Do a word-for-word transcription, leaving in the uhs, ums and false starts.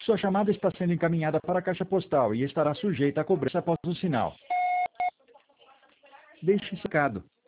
Sua chamada está sendo encaminhada para a caixa postal e estará sujeita a cobrança após o sinal. Deixe seu recado.